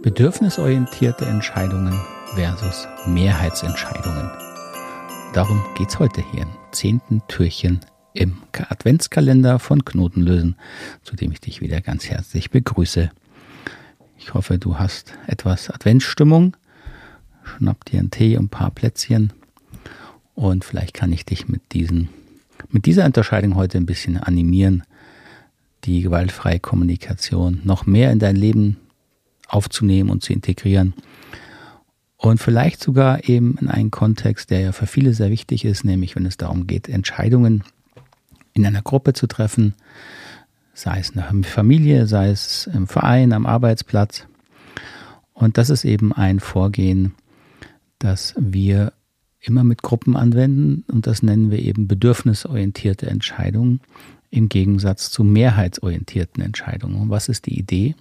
Bedürfnisorientierte Entscheidungen versus Mehrheitsentscheidungen. Darum geht es heute hier im 10. Türchen im Adventskalender von Knotenlösen, zu dem ich dich wieder ganz herzlich begrüße. Ich hoffe, du hast etwas Adventsstimmung. Schnapp dir einen Tee und ein paar Plätzchen und vielleicht kann ich dich mit dieser Unterscheidung heute ein bisschen animieren, die gewaltfreie Kommunikation noch mehr in dein Leben aufzunehmen und zu integrieren und vielleicht sogar eben in einen Kontext, der ja für viele sehr wichtig ist, nämlich wenn es darum geht, Entscheidungen in einer Gruppe zu treffen, sei es in der Familie, sei es im Verein, am Arbeitsplatz. Und das ist eben ein Vorgehen, das wir immer mit Gruppen anwenden und das nennen wir eben bedürfnisorientierte Entscheidungen im Gegensatz zu mehrheitsorientierten Entscheidungen. Und was ist die Idee?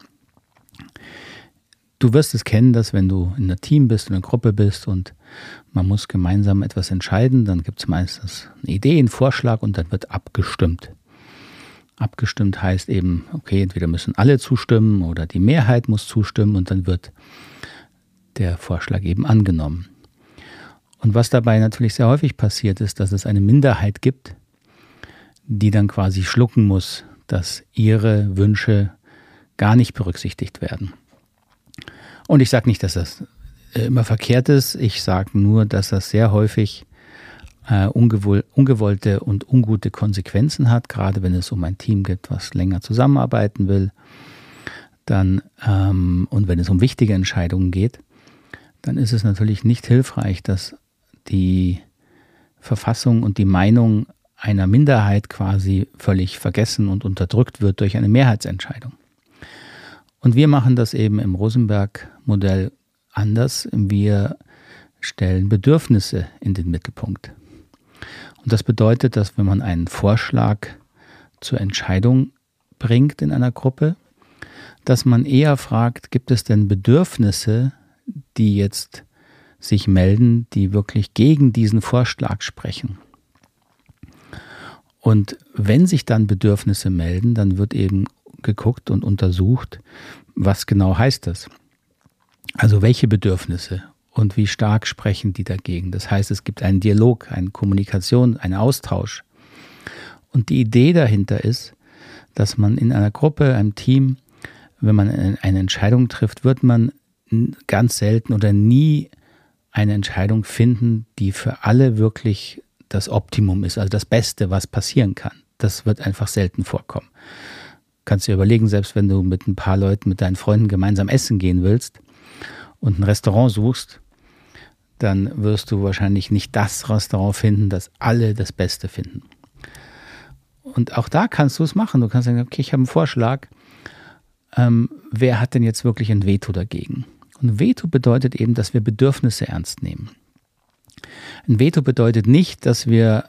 Du wirst es kennen, dass wenn du in einem Team bist, in einer Gruppe bist und man muss gemeinsam etwas entscheiden, dann gibt es meistens eine Idee, einen Vorschlag und dann wird abgestimmt. Abgestimmt heißt eben, okay, entweder müssen alle zustimmen oder die Mehrheit muss zustimmen und dann wird der Vorschlag eben angenommen. Und was dabei natürlich sehr häufig passiert ist, dass es eine Minderheit gibt, die dann quasi schlucken muss, dass ihre Wünsche gar nicht berücksichtigt werden. Und ich sage nicht, dass das immer verkehrt ist. Ich sage nur, dass das sehr häufig ungewollte und ungute Konsequenzen hat, gerade wenn es um ein Team geht, was länger zusammenarbeiten will. Und wenn es um wichtige Entscheidungen geht, dann ist es natürlich nicht hilfreich, dass die Verfassung und die Meinung einer Minderheit quasi völlig vergessen und unterdrückt wird durch eine Mehrheitsentscheidung. Und wir machen das eben im Rosenberg-Modell anders. Wir stellen Bedürfnisse in den Mittelpunkt. Und das bedeutet, dass wenn man einen Vorschlag zur Entscheidung bringt in einer Gruppe, dass man eher fragt, gibt es denn Bedürfnisse, die jetzt sich melden, die wirklich gegen diesen Vorschlag sprechen. Und wenn sich dann Bedürfnisse melden, dann wird eben geguckt und untersucht, was genau heißt das. Also welche Bedürfnisse und wie stark sprechen die dagegen. Das heißt, es gibt einen Dialog, eine Kommunikation, einen Austausch. Und die Idee dahinter ist, dass man in einer Gruppe, einem Team, wenn man eine Entscheidung trifft, wird man ganz selten oder nie eine Entscheidung finden, die für alle wirklich das Optimum ist, also das Beste, was passieren kann. Das wird einfach selten vorkommen. Kannst du dir überlegen, selbst wenn du mit ein paar Leuten, mit deinen Freunden gemeinsam essen gehen willst und ein Restaurant suchst, dann wirst du wahrscheinlich nicht das Restaurant finden, das alle das Beste finden. Und auch da kannst du es machen. Du kannst sagen, okay, ich habe einen Vorschlag. Wer hat denn jetzt wirklich ein Veto dagegen? Und Veto bedeutet eben, dass wir Bedürfnisse ernst nehmen. Ein Veto bedeutet nicht, dass wir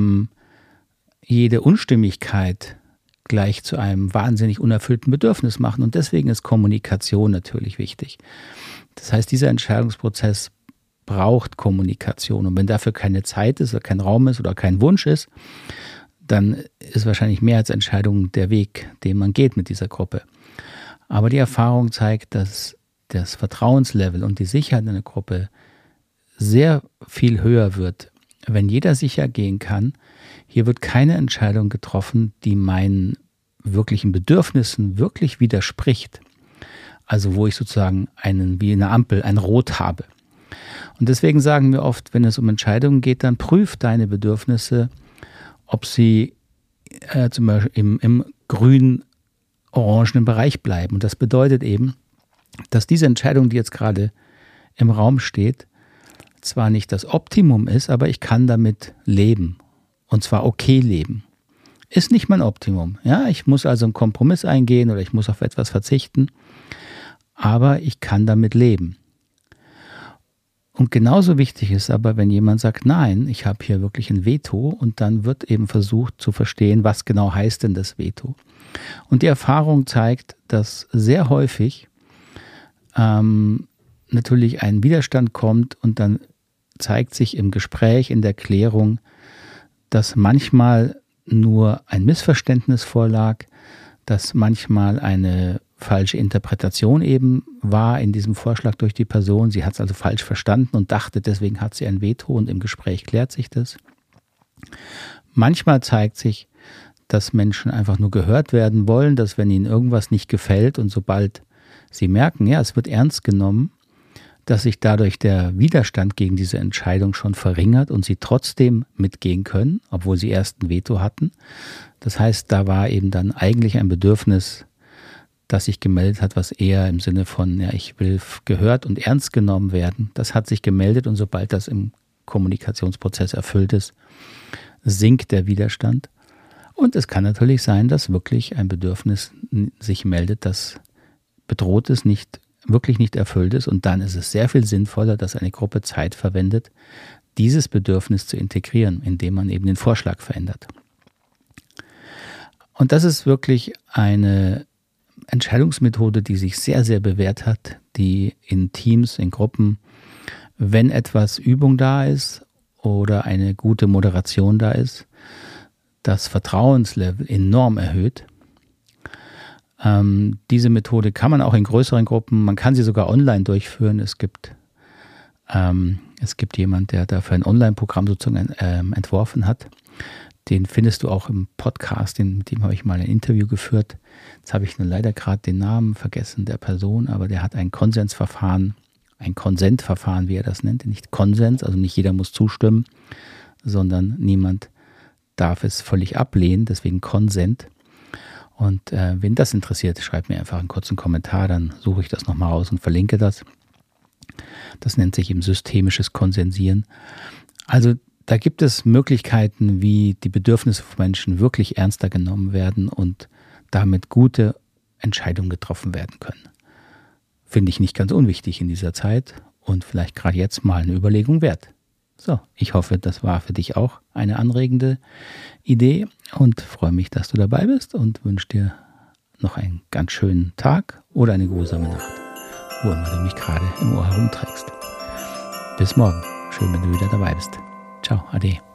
jede Unstimmigkeit gleich zu einem wahnsinnig unerfüllten Bedürfnis machen. Und deswegen ist Kommunikation natürlich wichtig. Das heißt, dieser Entscheidungsprozess braucht Kommunikation. Und wenn dafür keine Zeit ist oder kein Raum ist oder kein Wunsch ist, dann ist wahrscheinlich Mehrheitsentscheidung der Weg, den man geht mit dieser Gruppe. Aber die Erfahrung zeigt, dass das Vertrauenslevel und die Sicherheit in einer Gruppe sehr viel höher wird, wenn jeder sicher gehen kann, hier wird keine Entscheidung getroffen, die meinen wirklichen Bedürfnissen wirklich widerspricht. Also wo ich sozusagen wie eine Ampel, ein Rot habe. Und deswegen sagen wir oft, wenn es um Entscheidungen geht, dann prüf deine Bedürfnisse, ob sie zum Beispiel im grün-orangenen Bereich bleiben. Und das bedeutet eben, dass diese Entscheidung, die jetzt gerade im Raum steht, zwar nicht das Optimum ist, aber ich kann damit leben. Und zwar okay leben. Ist nicht mein Optimum. Ja, ich muss also einen Kompromiss eingehen oder ich muss auf etwas verzichten. Aber ich kann damit leben. Und genauso wichtig ist aber, wenn jemand sagt, nein, ich habe hier wirklich ein Veto und dann wird eben versucht zu verstehen, was genau heißt denn das Veto. Und die Erfahrung zeigt, dass sehr häufig natürlich ein Widerstand kommt und dann zeigt sich im Gespräch, in der Klärung, dass manchmal nur ein Missverständnis vorlag, dass manchmal eine falsche Interpretation eben war in diesem Vorschlag durch die Person. Sie hat es also falsch verstanden und dachte, deswegen hat sie ein Veto und im Gespräch klärt sich das. Manchmal zeigt sich, dass Menschen einfach nur gehört werden wollen, dass wenn ihnen irgendwas nicht gefällt und sobald sie merken, ja, es wird ernst genommen, dass sich dadurch der Widerstand gegen diese Entscheidung schon verringert und sie trotzdem mitgehen können, obwohl sie erst ein Veto hatten. Das heißt, da war eben dann eigentlich ein Bedürfnis, das sich gemeldet hat, was eher im Sinne von, ja, ich will gehört und ernst genommen werden. Das hat sich gemeldet und sobald das im Kommunikationsprozess erfüllt ist, sinkt der Widerstand. Und es kann natürlich sein, dass wirklich ein Bedürfnis sich meldet, das bedroht ist, wirklich nicht erfüllt ist. Und dann ist es sehr viel sinnvoller, dass eine Gruppe Zeit verwendet, dieses Bedürfnis zu integrieren, indem man eben den Vorschlag verändert. Und das ist wirklich eine Entscheidungsmethode, die sich sehr, sehr bewährt hat, die in Teams, in Gruppen, wenn etwas Übung da ist oder eine gute Moderation da ist, das Vertrauenslevel enorm erhöht. Diese Methode kann man auch in größeren Gruppen, man kann sie sogar online durchführen. Es gibt jemand, der dafür ein Online-Programm sozusagen entworfen hat. Den findest du auch im Podcast, mit dem habe ich mal ein Interview geführt. Jetzt habe ich nur leider gerade den Namen vergessen der Person, aber der hat ein Konsensverfahren, ein Konsentverfahren, wie er das nennt. Nicht Konsens, also nicht jeder muss zustimmen, sondern niemand darf es völlig ablehnen, deswegen Konsent. Und wen das interessiert, schreibt mir einfach einen kurzen Kommentar, dann suche ich das nochmal raus und verlinke das. Das nennt sich eben systemisches Konsensieren. Also da gibt es Möglichkeiten, wie die Bedürfnisse von Menschen wirklich ernster genommen werden und damit gute Entscheidungen getroffen werden können. Finde ich nicht ganz unwichtig in dieser Zeit und vielleicht gerade jetzt mal eine Überlegung wert. So, ich hoffe, das war für dich auch eine anregende Idee und freue mich, dass du dabei bist und wünsche dir noch einen ganz schönen Tag oder eine geruhsame Nacht, wo immer du mich gerade im Ohr herumträgst. Bis morgen. Schön, wenn du wieder dabei bist. Ciao, ade.